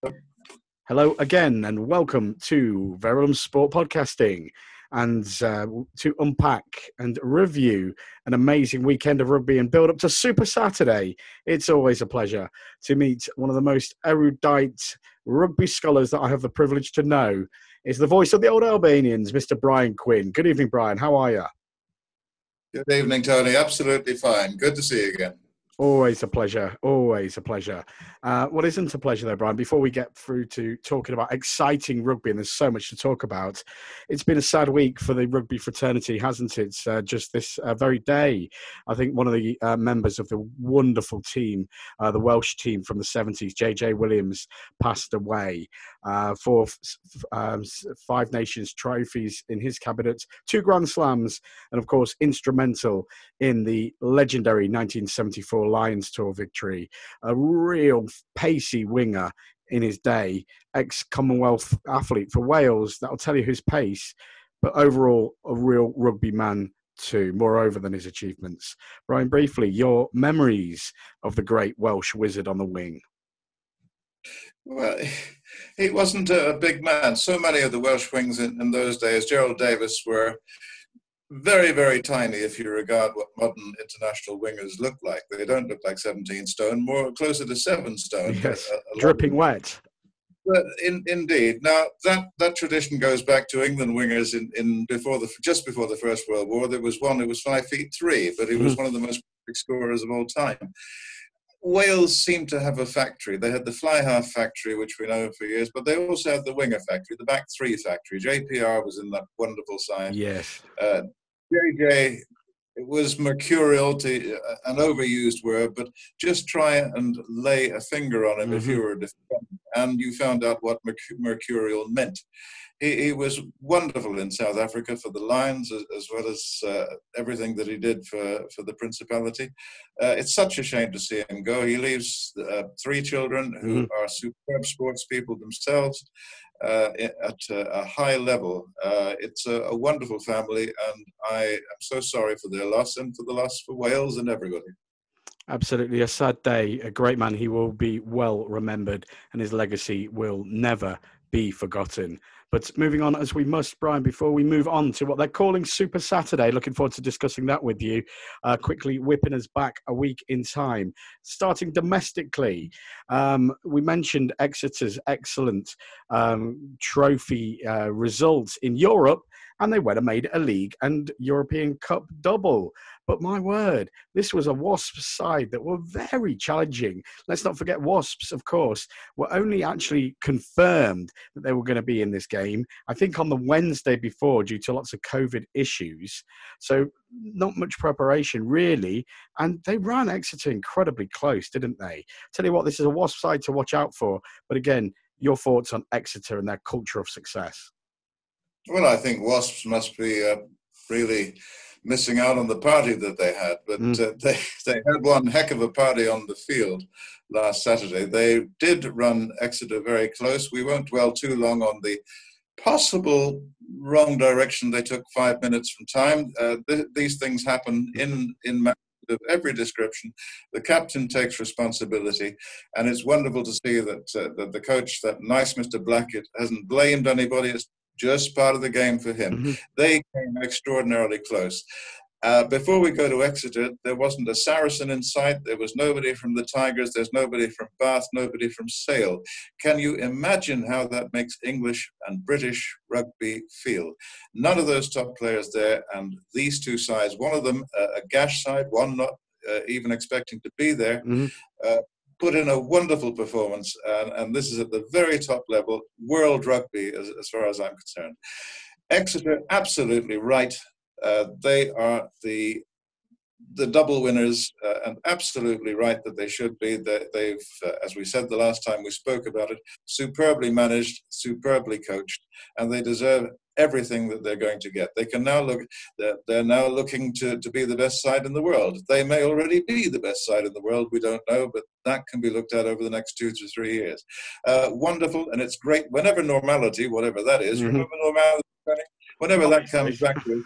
Hello again, and welcome to Verulam Sport Podcasting, and to unpack and review an amazing weekend of rugby and build up to Super Saturday. It's always a pleasure to meet one of the most erudite rugby scholars that I have the privilege to know. Is the voice of the old Albanians, Mr. Brian Quinn. Good evening, Brian. How are you? Good evening, Tony. Absolutely fine. Good to see you again. Always a pleasure. Always a pleasure. What isn't a pleasure, though, Brian, before we get through to talking about exciting rugby, and there's so much to talk about, it's been a sad week for the rugby fraternity, hasn't it? Just this very day, I think one of the members of the wonderful team, the Welsh team from the 70s, JJ Williams, passed away. For Five Nations trophies in his cabinet, 2 Grand Slams, and, of course, instrumental in the legendary 1974 Lions Tour victory. A real pacey winger in his day, ex-Commonwealth athlete for Wales. That'll tell you his pace, but overall a real rugby man too, moreover than his achievements. Brian, briefly, your memories of the great Welsh wizard on the wing. Well, he wasn't a big man. So many of the Welsh wings in those days, Gerald Davis, were very, very tiny if you regard what modern international wingers look like. They don't look like 17 stone, more closer to 7 stone. Yes, dripping wet. But indeed, now that tradition goes back to England wingers just before the First World War. There was one who was 5'3", but he was one of the most prolific scorers of all time. Wales seemed to have a factory. They had the fly half factory, which we know for years, but they also had the winger factory, the back 3 factory. JPR was in that wonderful side. Yes. JJ, it was mercurial, an overused word, but just try and lay a finger on him if you were a defender, and you found out what mercurial meant. He was wonderful in South Africa for the Lions, as well as everything that he did for the Principality. It's such a shame to see him go. He leaves 3 children who are superb sports people themselves at a high level. It's a wonderful family, and I am so sorry for their loss and for the loss for Wales and everybody. Absolutely a sad day. A great man. He will be well remembered, and his legacy will never be forgotten. But moving on as we must, Brian, before we move on to what they're calling Super Saturday, looking forward to discussing that with you, quickly whipping us back a week in time. Starting domestically, we mentioned Exeter's excellent trophy results in Europe, and they went and made a League and European Cup double. But my word, this was a Wasps side that were very challenging. Let's not forget Wasps, of course, were only actually confirmed that they were going to be in this game, I think on the Wednesday before, due to lots of COVID issues. So not much preparation, really. And they ran Exeter incredibly close, didn't they? Tell you what, this is a Wasp side to watch out for. But again, your thoughts on Exeter and their culture of success? Well, I think Wasps must be really missing out on the party that they had, but they had one heck of a party on the field last Saturday. They did run Exeter very close. We won't dwell too long on the possible wrong direction they took 5 minutes from time. These things happen in matches of every description. The captain takes responsibility, and it's wonderful to see that the coach, that nice Mr. Blackett, hasn't blamed anybody. It's just part of the game for him. They came extraordinarily close. Before we go to Exeter, there wasn't a Saracen in sight. There was nobody from the Tigers. There's nobody from Bath, nobody from Sale. Can you imagine how that makes English and British rugby feel? None of those top players there, and these 2 sides, one of them a gash side, one not even expecting to be there, put in a wonderful performance, and this is at the very top level, world rugby, as far as I'm concerned. Exeter, absolutely right. They are the double winners, and absolutely right that they should be. They've, as we said the last time we spoke about it, superbly managed, superbly coached, and they deserve everything that they're going to get. They can now they're now looking to be the best side in the world. They may already be the best side in the world, we don't know, but that can be looked at over the next 2 to 3 years. Wonderful, and it's great whenever normality, whatever that is, remember normality, whenever that comes back to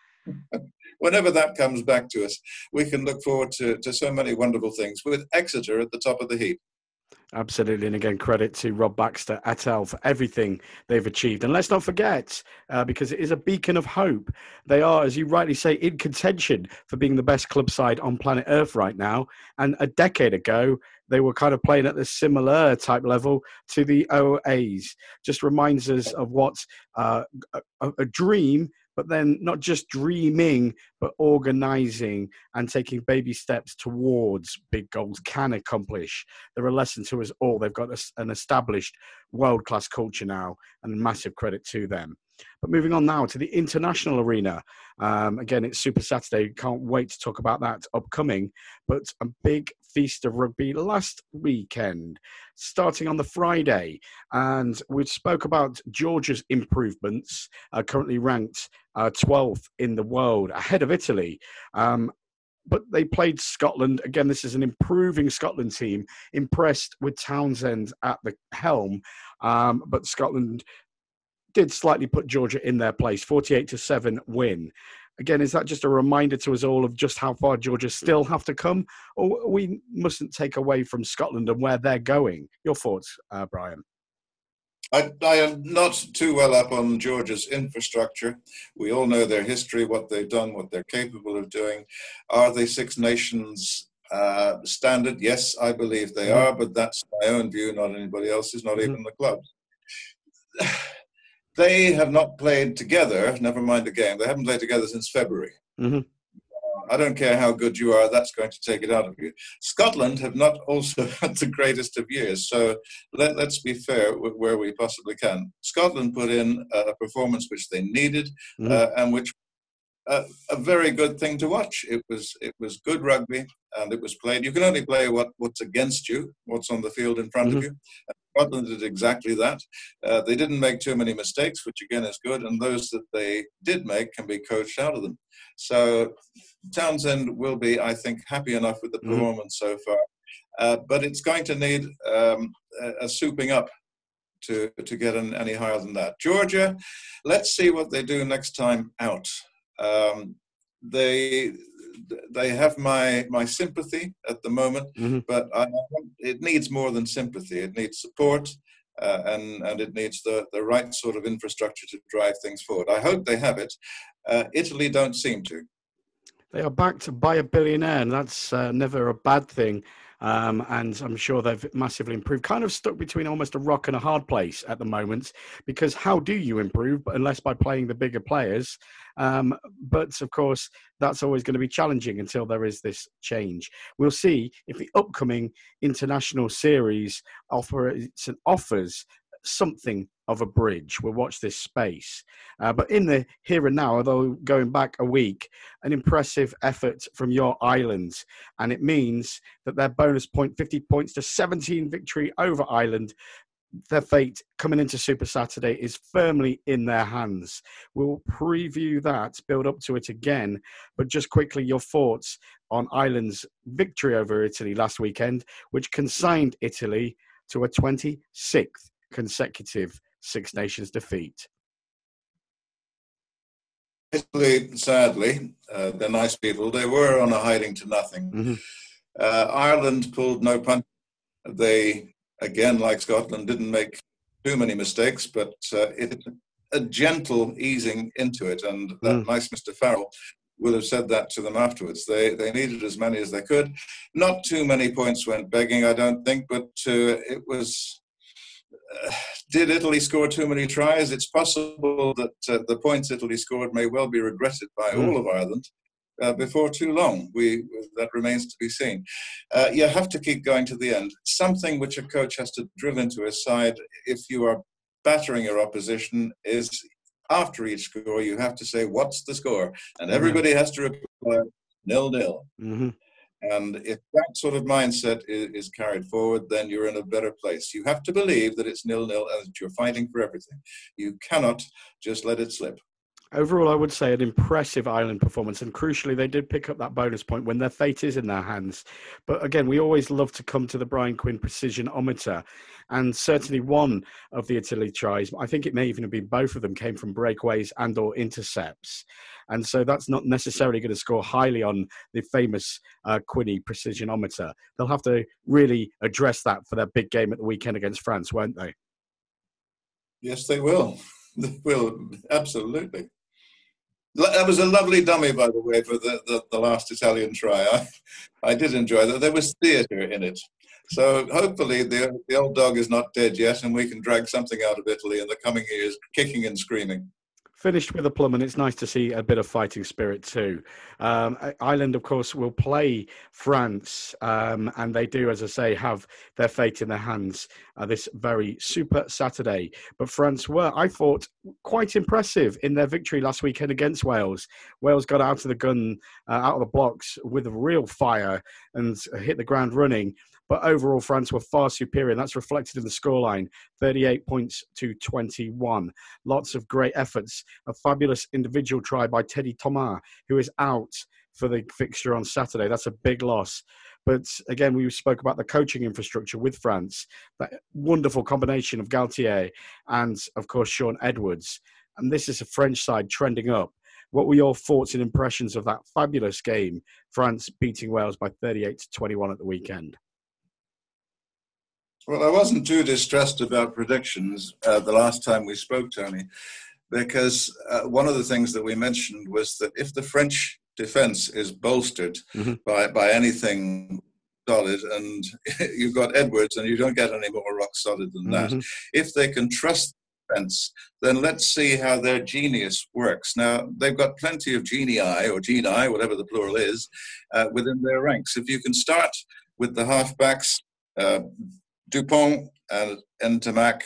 whenever that comes back to us, we can look forward to so many wonderful things with Exeter at the top of the heap. Absolutely. And again, credit to Rob Baxter et al. For everything they've achieved. And let's not forget, because it is a beacon of hope, they are, as you rightly say, in contention for being the best club side on planet Earth right now. And a decade ago, they were kind of playing at the similar type level to the OAs. Just reminds us of what a dream, but then not just dreaming, but organising and taking baby steps towards big goals can accomplish. They're a lesson to us all. They've got an established world-class culture now, and massive credit to them. But moving on now to the international arena. Again, it's Super Saturday. Can't wait to talk about that upcoming. But a big feast of rugby last weekend, starting on the Friday. And we spoke about Georgia's improvements, currently ranked 12th in the world, ahead of Italy. But they played Scotland. Again, this is an improving Scotland team, impressed with Townsend at the helm. But Scotland did slightly put Georgia in their place, 48-7 win. Again, is that just a reminder to us all of just how far Georgia still have to come? Or we mustn't take away from Scotland and where they're going? Your thoughts, Brian? I am not too well up on Georgia's infrastructure. We all know their history, what they've done, what they're capable of doing. Are they Six Nations standard? Yes, I believe they are, but that's my own view, not anybody else's, not even the clubs. They have not played together, never mind the game. They haven't played together since February. I don't care how good you are, that's going to take it out of you. Scotland have not also had the greatest of years, so let's be fair where we possibly can. Scotland put in a performance which they needed and which a very good thing to watch. It was good rugby, and it was played. You can only play what's against you, what's on the field in front of you. Scotland did exactly that. They didn't make too many mistakes, which again is good, and those that they did make can be coached out of them. So Townsend will be, I think, happy enough with the performance so far, but it's going to need a souping up to get any higher than that. Georgia, let's see what they do next time out. They have my sympathy at the moment, but it needs more than sympathy. It needs support, and it needs the right sort of infrastructure to drive things forward. I hope they have it. Italy don't seem to. They are backed by a billionaire, and that's never a bad thing. And I'm sure they've massively improved. Kind of stuck between almost a rock and a hard place at the moment, because how do you improve unless by playing the bigger players? But of course, that's always going to be challenging until there is this change. We'll see if the upcoming international series offers something of a bridge. We'll watch this space. But in the here and now, although going back a week, an impressive effort from your Ireland. And it means that their bonus point, 50 points to 17 victory over Ireland, their fate coming into Super Saturday is firmly in their hands. We'll preview that, build up to it again. But just quickly, your thoughts on Ireland's victory over Italy last weekend, which consigned Italy to a 26th consecutive Six Nations defeat. Italy, sadly, they're nice people. They were on a hiding to nothing. Ireland pulled no punch. They, again, like Scotland, didn't make too many mistakes, but it a gentle easing into it. And that nice Mr. Farrell will have said that to them afterwards. They needed as many as they could. Not too many points went begging, I don't think, but it was... did Italy score too many tries? It's possible that the points Italy scored may well be regretted by all of Ireland before too long. That remains to be seen. You have to keep going to the end. Something which a coach has to drill into his side if you are battering your opposition is after each score, you have to say, what's the score? And everybody has to reply 0-0. And if that sort of mindset is carried forward, then you're in a better place. You have to believe that it's 0-0 and that you're fighting for everything. You cannot just let it slip. Overall, I would say an impressive Ireland performance, and crucially, they did pick up that bonus point when their fate is in their hands. But again, we always love to come to the Brian Quinn precision-ometer, and certainly one of the Italy tries, I think it may even have been both of them, came from breakaways and or intercepts. And so that's not necessarily going to score highly on the famous Quinny precision-ometer. They'll have to really address that for their big game at the weekend against France, won't they? Yes, they will. They will, absolutely. That was a lovely dummy, by the way, for the last Italian try. I did enjoy that. There was theatre in it. So hopefully the old dog is not dead yet, and we can drag something out of Italy in the coming years, kicking and screaming. Finished with a plum, and it's nice to see a bit of fighting spirit too. Ireland, of course, will play France, and they do, as I say, have their fate in their hands this very Super Saturday. But France were, I thought, quite impressive in their victory last weekend against Wales. Wales got out of the gun, out of the blocks with a real fire and hit the ground running. But overall, France were far superior, and that's reflected in the scoreline, 38 points to 21. Lots of great efforts. A fabulous individual try by Teddy Thomas, who is out for the fixture on Saturday. That's a big loss. But again, we spoke about the coaching infrastructure with France, that wonderful combination of Galtier and, of course, Sean Edwards. And this is a French side trending up. What were your thoughts and impressions of that fabulous game, France beating Wales by 38 to 21 at the weekend? Well, I wasn't too distressed about predictions the last time we spoke, Tony, because one of the things that we mentioned was that if the French defense is bolstered by anything solid, and you've got Edwards and you don't get any more rock solid than that, if they can trust the defense, then let's see how their genius works. Now, they've got plenty of genii, or genii, whatever the plural is, within their ranks. If you can start with the halfbacks, Dupont and Ntamak,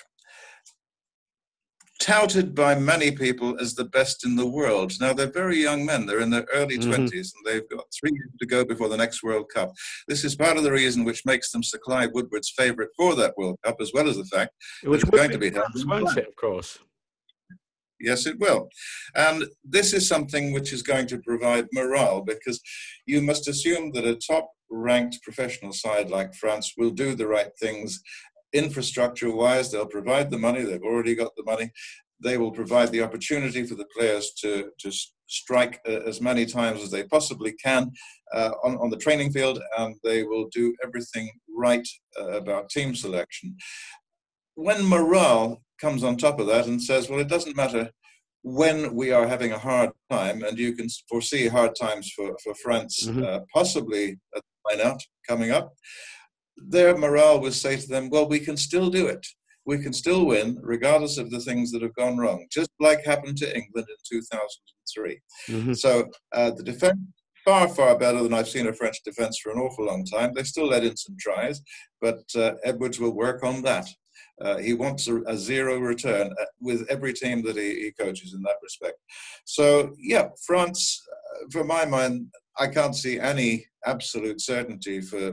touted by many people as the best in the world. Now, they're very young men. They're in their early 20s, and they've got 3 years to go before the next World Cup. This is part of the reason which makes them Sir Clive Woodward's favourite for that World Cup, as well as the fact that it's going to be held. Won't it, of course? Yes, it will. And this is something which is going to provide morale, because you must assume that a top-ranked professional side like France will do the right things infrastructure-wise. They'll provide the money. They've already got the money. They will provide the opportunity for the players to strike as many times as they possibly can on the training field, and they will do everything right about team selection. When morale comes on top of that and says, well, it doesn't matter when we are having a hard time, and you can foresee hard times for France, possibly at the line-out coming up, their morale will say to them, well, we can still do it. We can still win, regardless of the things that have gone wrong, just like happened to England in 2003. So the defense, far, far better than I've seen a French defense for an awful long time. They still let in some tries, but Edwards will work on that. He wants a zero return with every team that he coaches in that respect. So, yeah, France, for my mind, I can't see any absolute certainty for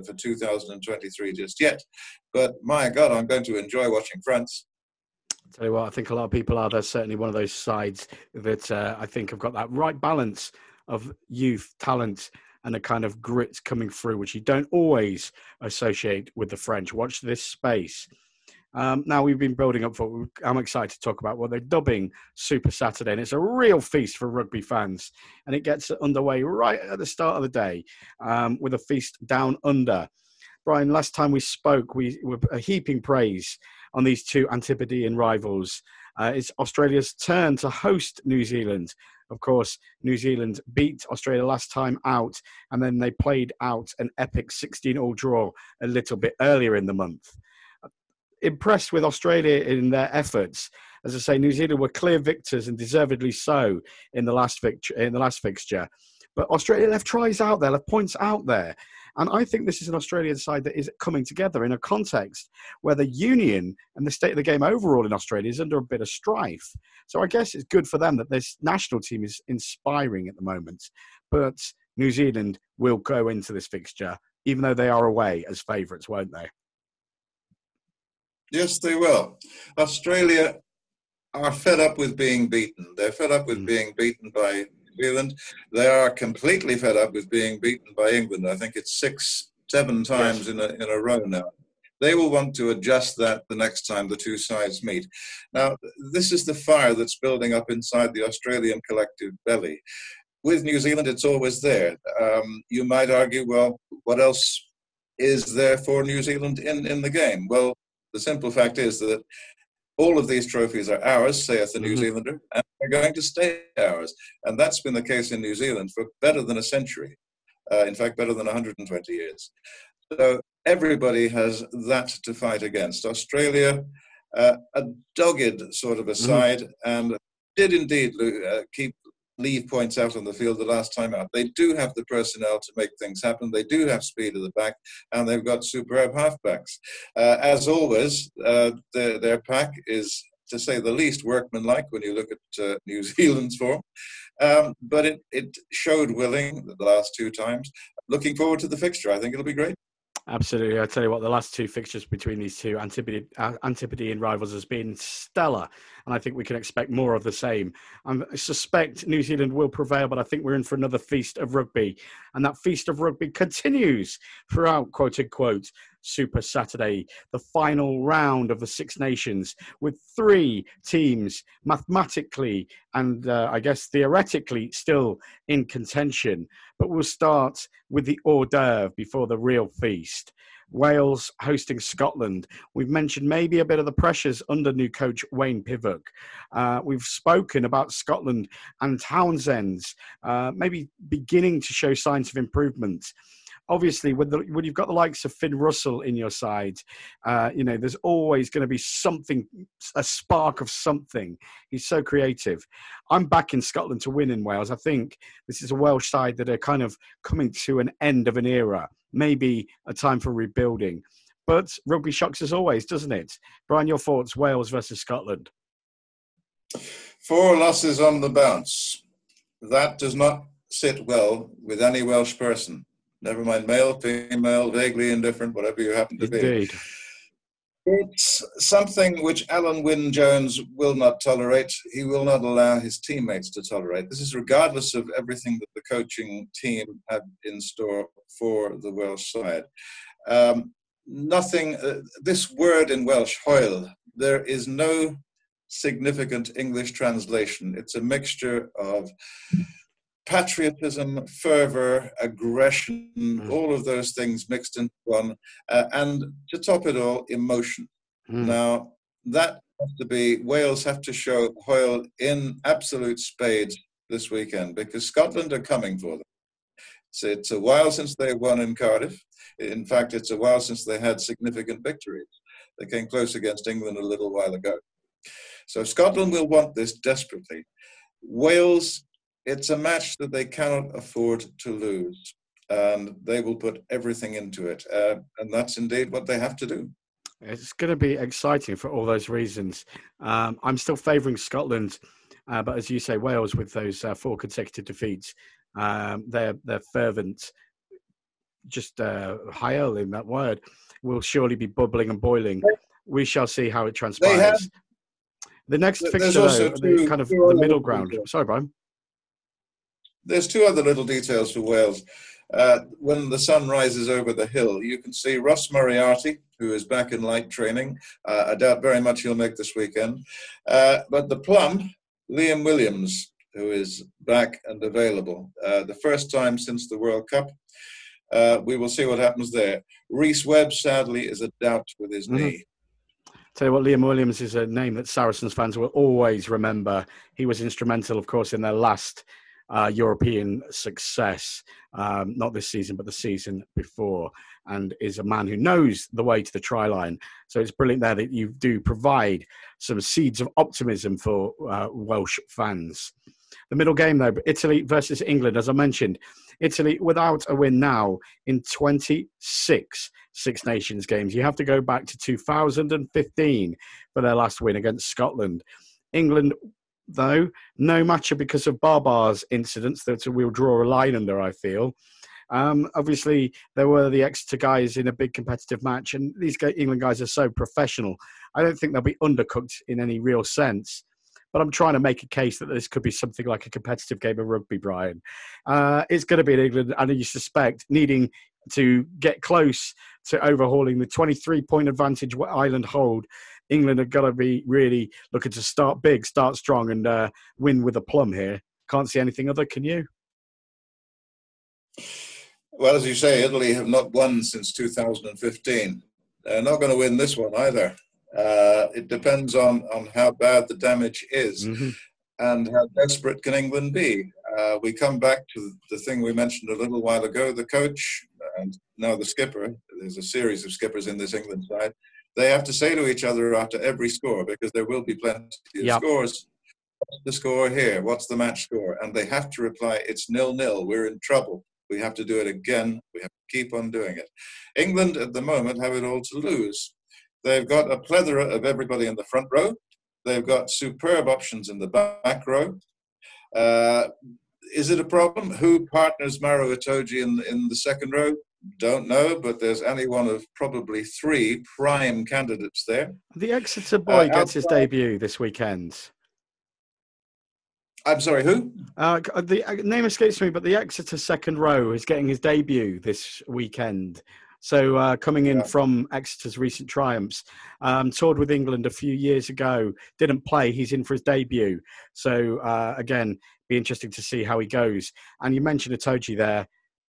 2023 just yet. But, my God, I'm going to enjoy watching France. I'll tell you what, I think a lot of people are. There's certainly one of those sides that I think have got that right balance of youth, talent, and a kind of grit coming through, which you don't always associate with the French. Watch this space. Now we've been building up for, I'm excited to talk about what they're dubbing Super Saturday, and it's a real feast for rugby fans, and it gets underway right at the start of the day with a feast down under. Brian, last time we spoke, we were heaping praise on these two Antipodean rivals. It's Australia's turn to host New Zealand. Of course, New Zealand beat Australia last time out, and then they played out an epic 16-all draw a little bit earlier in the month. Impressed with Australia in their efforts. As I say, New Zealand were clear victors, and deservedly so in the last fixture. But Australia left tries out there, left points out there. And I think this is an Australian side that is coming together in a context where the union and the state of the game overall in Australia is under a bit of strife. So I guess it's good for them that this national team is inspiring at the moment. But New Zealand will go into this fixture, even though they are away, as favourites, won't they? Yes, they will. Australia are fed up with being beaten. They're fed up with being beaten by New Zealand. They are completely fed up with being beaten by England. I think it's 6-7 times in a row now. They will want to adjust that the next time the two sides meet. Now, this is the fire that's building up inside the Australian collective belly. With New Zealand, it's always there. You might argue, well, what else is there for New Zealand in the game? Well, the simple fact is that all of these trophies are ours, saith the New Zealander, and they're going to stay ours. And that's been the case in New Zealand for better than a century. In fact, better than 120 years. So everybody has that to fight against. Australia, a dogged sort of a side, and did indeed leave points out on the field the last time out. They do have the personnel to make things happen. They do have speed at the back, and they've got superb halfbacks. As always, their pack is, to say the least, workmanlike when you look at New Zealand's form. But it showed willing the last two times. Looking forward to the fixture. I think it'll be great. Absolutely. I tell you what, the last two fixtures between these two Antipodean rivals has been stellar, and I think we can expect more of the same. I suspect New Zealand will prevail, but I think we're in for another feast of rugby, and that feast of rugby continues throughout, quote unquote, Super Saturday, the final round of the Six Nations, with three teams mathematically and I guess theoretically still in contention. But we'll start with the hors d'oeuvre before the real feast. Wales hosting Scotland. We've mentioned maybe a bit of the pressures under new coach Wayne Pivok. We've spoken about Scotland and Townsend's maybe beginning to show signs of improvement. Obviously, when you've got the likes of Finn Russell in your side, there's always going to be something, a spark of something. He's so creative. I'm backing Scotland to win in Wales. I think this is a Welsh side that are kind of coming to an end of an era, maybe a time for rebuilding. But rugby shocks as always, doesn't it? Brian, your thoughts, Wales versus Scotland? 4 losses on the bounce. That does not sit well with any Welsh person. Never mind male, female, vaguely indifferent, whatever you happen to Indeed. be. It's something which Alan Wynne-Jones will not tolerate. He will not allow his teammates to tolerate. This is regardless of everything that the coaching team have in store for the Welsh side. This word in Welsh, hoel, there is no significant English translation. It's a mixture of patriotism, fervor, aggression, all of those things mixed into one, and to top it all, emotion. Now, that has to be, Wales have to show hoel in absolute spades this weekend, because Scotland are coming for them. It's a while since they won in Cardiff. In fact, it's a while since they had significant victories. They came close against England a little while ago. So Scotland will want this desperately. Wales, it's a match that they cannot afford to lose, and they will put everything into it. And that's indeed what they have to do. It's going to be exciting for all those reasons. I'm still favouring Scotland, but as you say, Wales with those 4 consecutive defeats, they're fervent, just hoel in that word, will surely be bubbling and boiling. We shall see how it transpires. The next fixture, though, the middle ground. Sorry, Brian. There's 2 other little details for Wales. When the sun rises over the hill, you can see Ross Moriarty, who is back in light training. I doubt very much he'll make this weekend. But the plum, Liam Williams, who is back and available. The first time since the World Cup. We will see what happens there. Rhys Webb, sadly, is a doubt with his knee. Tell you what, Liam Williams is a name that Saracens fans will always remember. He was instrumental, of course, in their last European success, not this season, but the season before, and is a man who knows the way to the try line. So it's brilliant there that you do provide some seeds of optimism for Welsh fans. The middle game, though, Italy versus England, as I mentioned. Italy without a win now in 26 Six Nations games. You have to go back to 2015 for their last win against Scotland. England, though, no matcher because of Barbar's incidents that we'll draw a line under, I feel. Obviously, there were the Exeter guys in a big competitive match, and these England guys are so professional. I don't think they'll be undercooked in any real sense. but I'm trying to make a case that this could be something like a competitive game of rugby, Brian. It's going to be in England, and you suspect needing to get close to overhauling the 23-point advantage Ireland hold. England are going to be really looking to start big, start strong, and win with a plum here. Can't see anything other, can you? Well, as you say, Italy have not won since 2015. They're not going to win this one either. It depends on how bad the damage is and how desperate can England be. We come back to the thing we mentioned a little while ago, the coach and now the skipper. There's a series of skippers in this England side. They have to say to each other after every score, because there will be plenty of scores, what's the score here? What's the match score? And they have to reply, it's 0-0. We're in trouble. We have to do it again. We have to keep on doing it. England at the moment have it all to lose. They've got a plethora of everybody in the front row. They've got superb options in the back row. Is it a problem? Who partners Maro Itoje in the second row? Don't know, but there's any one of probably three prime candidates there. The Exeter boy gets his debut this weekend. I'm sorry, who? The name escapes me, but the Exeter second row is getting his debut this weekend. So coming in from Exeter's recent triumphs, toured with England a few years ago, didn't play. He's in for his debut. So again, be interesting to see how he goes. And you mentioned Itoje there.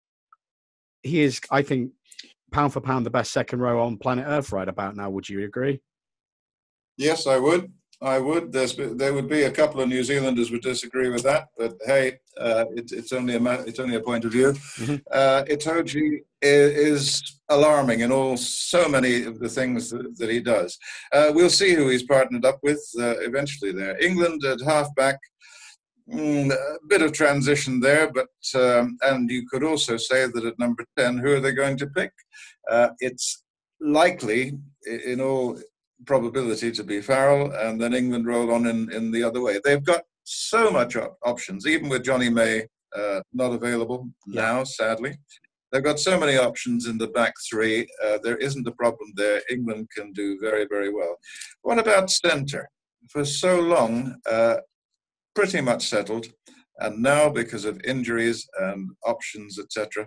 He is, I think, pound for pound, the best second row on planet Earth right about now. Would you agree? Yes, I would. I would. There would be a couple of New Zealanders would disagree with that, but hey, it's only a point of view. Itoje is alarming in so many of the things that he does. We'll see who he's partnered up with eventually. There, England at halfback. A bit of transition there, but and you could also say that at number 10, who are they going to pick? It's likely, in all probability, to be Farrell, and then England roll on in the other way. They've got so much options, even with Johnny May not available now, sadly. They've got so many options in the back three. There isn't a problem there. England can do very, very well. What about centre? For so long, pretty much settled, and now because of injuries and options, etc.,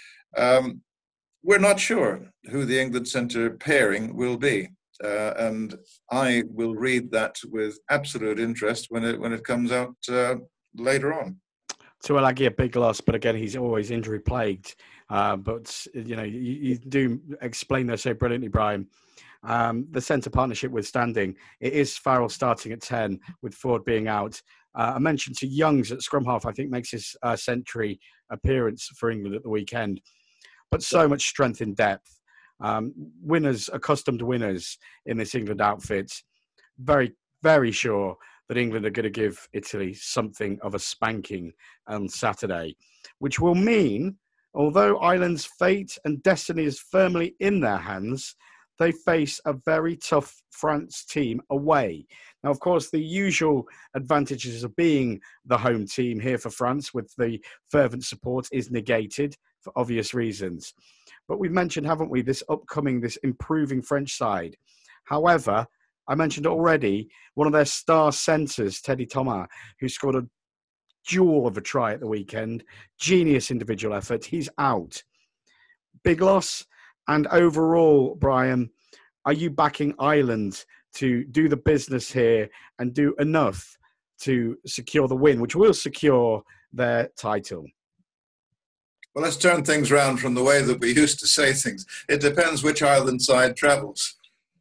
we're not sure who the England centre pairing will be, and I will read that with absolute interest when it comes out later on. Tuilagi, a big loss, but again, he's always injury plagued. But you do explain that so brilliantly, Brian. The centre partnership withstanding, it is Farrell starting at 10 with Ford being out. I mentioned to Youngs at scrum half, I think makes his century appearance for England at the weekend. But so much strength in depth. Winners, accustomed winners in this England outfit. Very, very sure that England are going to give Italy something of a spanking on Saturday, which will mean, although Ireland's fate and destiny is firmly in their hands, they face a very tough France team away. Now, of course, the usual advantages of being the home team here for France with the fervent support is negated for obvious reasons. But we've mentioned, haven't we, this improving French side. However, I mentioned already one of their star centres, Teddy Thomas, who scored a jewel of a try at the weekend. Genius individual effort. He's out. Big loss. And overall, Brian, are you backing Ireland to do the business here and do enough to secure the win, which will secure their title? Well, let's turn things around from the way that we used to say things. It depends which Ireland side travels.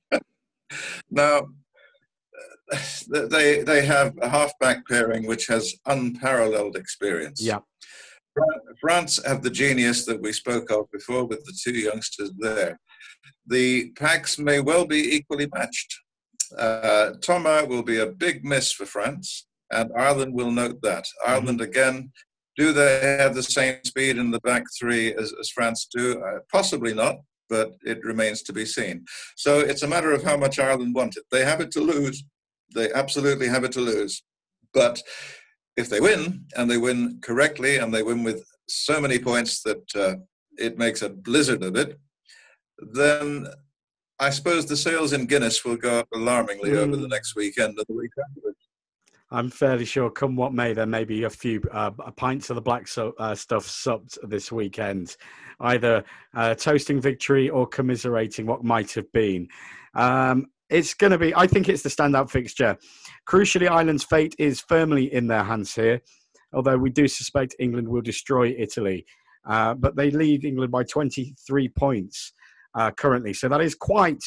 Now, they have a halfback pairing which has unparalleled experience. Yeah. France have the genius that we spoke of before with the two youngsters there. The packs may well be equally matched. Thomas will be a big miss for France, and Ireland will note that. Ireland, again, do they have the same speed in the back three as France do? Possibly not, but it remains to be seen. So it's a matter of how much Ireland want it. They have it to lose. They absolutely have it to lose. But if they win, and they win correctly, and they win with so many points that it makes a blizzard of it, then I suppose the sales in Guinness will go up alarmingly over the next weekend and the week afterwards. I'm fairly sure, come what may, there may be a few pints of the black stuff supped this weekend, either toasting victory or commiserating what might have been. It's going to be, I think it's the standout fixture. Crucially, Ireland's fate is firmly in their hands here, although we do suspect England will destroy Italy. But they lead England by 23 points currently. So that is quite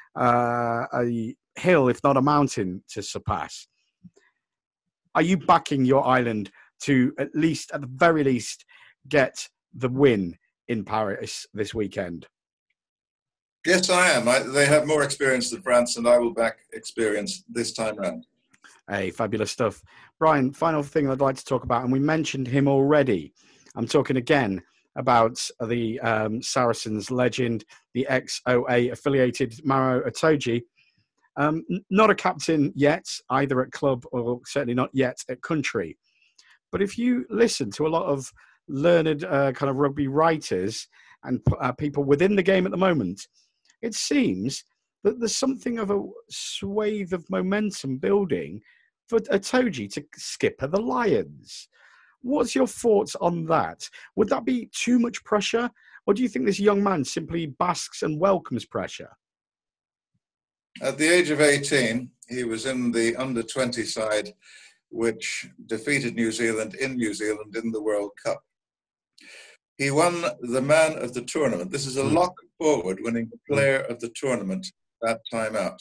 a hill, if not a mountain, to surpass. Are you backing your Ireland to at the very least, get the win in Paris this weekend? Yes, I am. They have more experience than France, and I will back experience this time round. Hey, fabulous stuff. Brian, final thing I'd like to talk about, and we mentioned him already. I'm talking again about the Saracens legend, the ex-OA affiliated Maro Itoje. Not a captain yet, either at club or certainly not yet at country. But if you listen to a lot of learned kind of rugby writers and people within the game at the moment, it seems that there's something of a swathe of momentum building for Itoje to skipper the Lions. What's your thoughts on that? Would that be too much pressure? Or do you think this young man simply basks and welcomes pressure? At the age of 18, he was in the under-20 side, which defeated New Zealand in the World Cup. He won the man of the tournament. This is a lock forward, winning the player of the tournament that time out.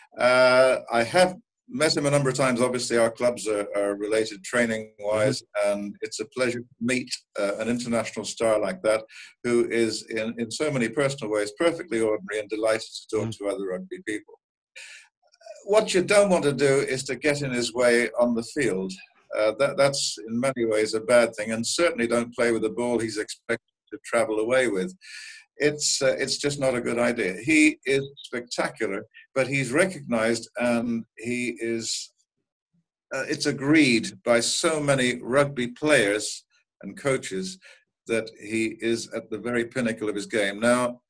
I have met him a number of times. Obviously, our clubs are related training-wise, and it's a pleasure to meet an international star like that, who is, in so many personal ways, perfectly ordinary and delighted to talk to other rugby people. What you don't want to do is to get in his way on the field. That's in many ways a bad thing, and certainly don't play with the ball he's expected to travel away with. It's just not a good idea. He is spectacular, but he's recognized, and he is, it's agreed by so many rugby players and coaches that he is at the very pinnacle of his game. Now,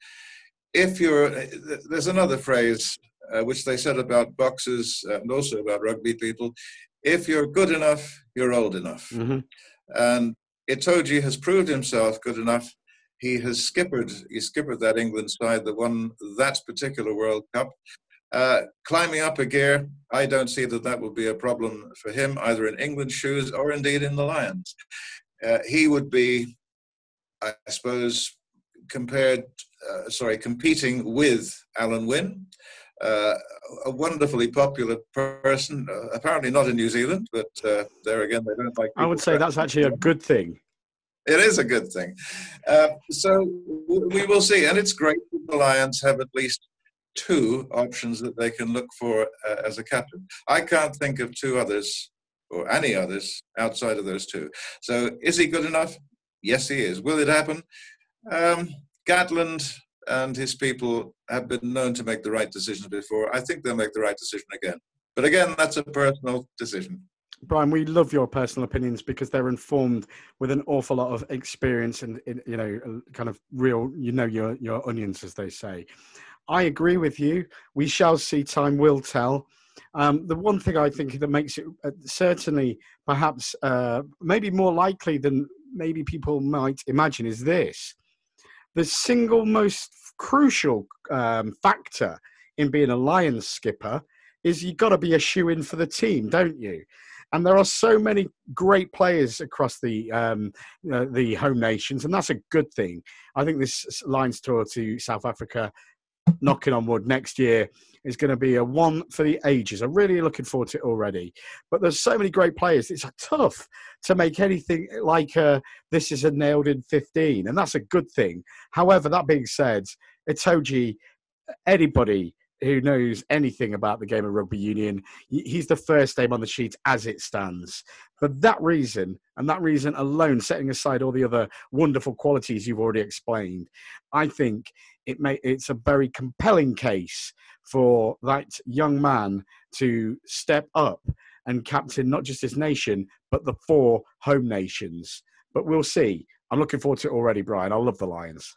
there's another phrase which they said about boxers and also about rugby people: if you're good enough, you're old enough. And Itoje has proved himself good enough. He skippered that England side that won that particular World Cup. Climbing up a gear, I don't see that will be a problem for him, either in England's shoes or indeed in the Lions. He would be, I suppose, competing with Alan Wynne, a wonderfully popular person, apparently not in New Zealand, but there again, they don't like. I would say that's actually a good thing. It is a good thing. So we will see. And it's great that the Lions have at least two options that they can look for as a captain. I can't think of two others or any others outside of those two. So is he good enough? Yes, he is. Will it happen? Gatland and his people have been known to make the right decisions before. I think they'll make the right decision again. But again, that's a personal decision. Brian, we love your personal opinions because they're informed with an awful lot of experience and, kind of real, your onions, as they say. I agree with you. We shall see. Time will tell. The one thing I think that makes it certainly perhaps maybe more likely than maybe people might imagine is this. The single most crucial factor in being a Lions skipper is you've got to be a shoe-in for the team, don't you? And there are so many great players across the home nations, and that's a good thing. I think this Lions tour to South Africa, knocking on wood, next year is going to be a one for the ages. I'm really looking forward to it already. But there's so many great players. It's tough to make anything like this is a nailed-in 15, and that's a good thing. However, that being said, Itoje, anybody who knows anything about the game of rugby union, he's the first name on the sheet as it stands. For that reason, and that reason alone, setting aside all the other wonderful qualities you've already explained, I think it's a very compelling case for that young man to step up and captain not just his nation, but the 4 home nations. But we'll see. I'm looking forward to it already, Brian. I love the Lions.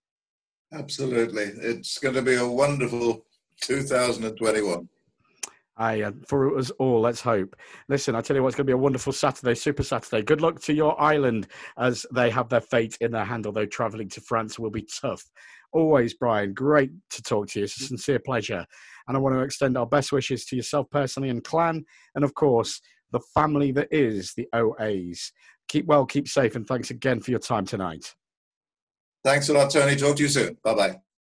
Absolutely. It's going to be a wonderful 2021. Aye, for us all, let's hope. Listen, I tell you what, it's going to be a wonderful Saturday, Super Saturday. Good luck to your island as they have their fate in their hand, although travelling to France will be tough. Always, Brian, great to talk to you. It's a sincere pleasure. And I want to extend our best wishes to yourself personally and clan, and of course, the family that is the OAs. Keep well, keep safe, and thanks again for your time tonight. Thanks a lot, Tony. Talk to you soon. Bye-bye.